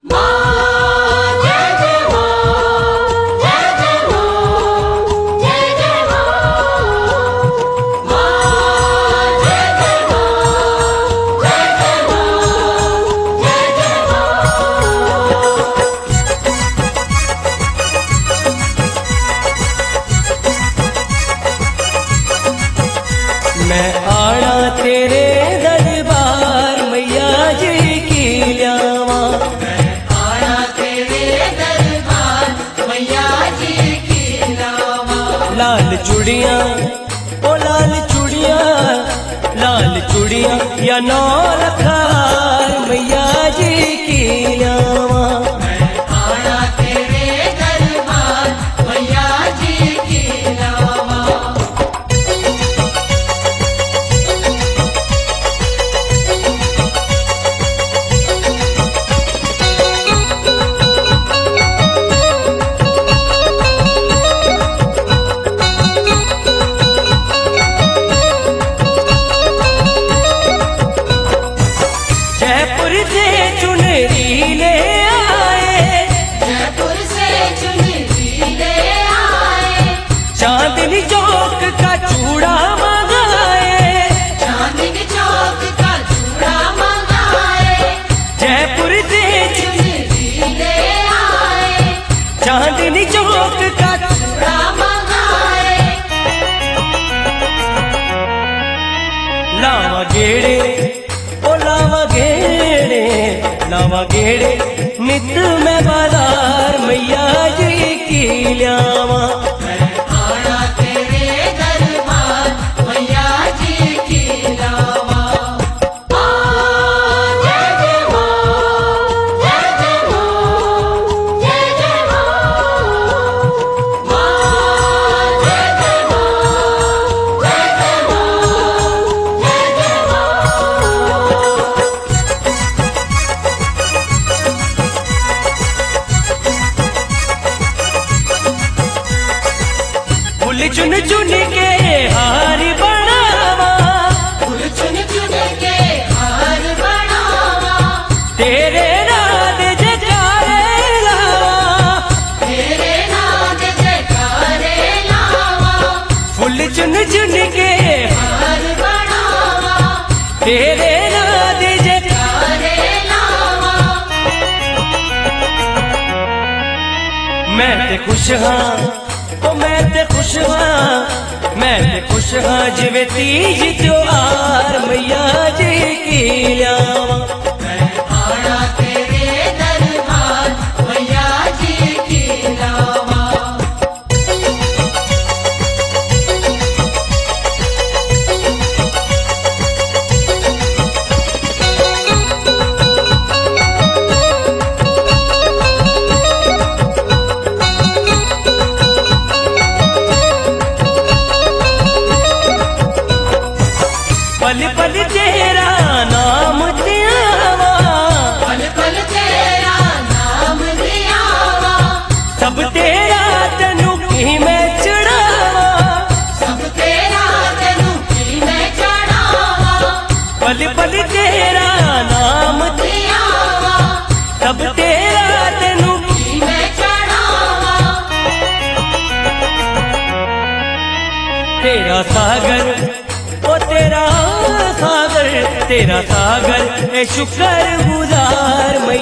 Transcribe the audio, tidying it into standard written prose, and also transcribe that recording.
मैं आना तेरे दरबार मैया जी की ल्यावा। मैं आना तेरे दरबार मैया जी की ल्यावा। लाल चूड़ियाँ ओ लाल चूड़ियाँ, लाल चूड़ियाँ या नौ रखार मैया जी की ल्यावा। मैं आना तेरे दरबार मैया जी की ल्यावा। जयपुर से चुनरी ले आए, जयपुर से चुनरी ले आए। चांदनी चौक का चूड़ा मंगाए, चांदनी चौक का चूड़ा मंगाए। जयपुर से चुनरी ले आए। चांदनी चौक का चूड़ा मंगाए। लावा गेड़े ओ लावा गेड़े, लावा गेड़े नित में बाजार मैया जी की ल्यावा। मैं आना तेरे दरबार मैया जी की ल्यावा। जय जय मां, जय जय मां, जय जय मां। जय जय मां, जय जय मां, जय जय मां। फूल चुन चुन के हार बनावा, फूल चुन चुन के हार बनावा। तेरे नाद जयकारे लावा। तेरे नाम जयकारे लावा। फूल चुन चुन के हार बनावा। तेरे नाद जयकारे। जयकारे लावा। मैं ते खुश हाँ ओ मैं ते खुश हाँ, मैं ते खुश हाँ जिवे तीज त्योहार मैया जी की ल्यावा। मैं आना तेरे दरबार मैया जी की ल्यावा। पल पल तेरा नाम त्यावा, पल पल तेरा नाम लियावा। सब तेरा तनु की मैं चढ़ावा। सब तेरा तनु की मैं चढ़ावा। पल पल तेरा नाम लियावा। सब तेरा तनु की मैं चढ़ावा। तेरा सागर ओ तेरा सागर, तेरा सागर ए शुक्र गुजार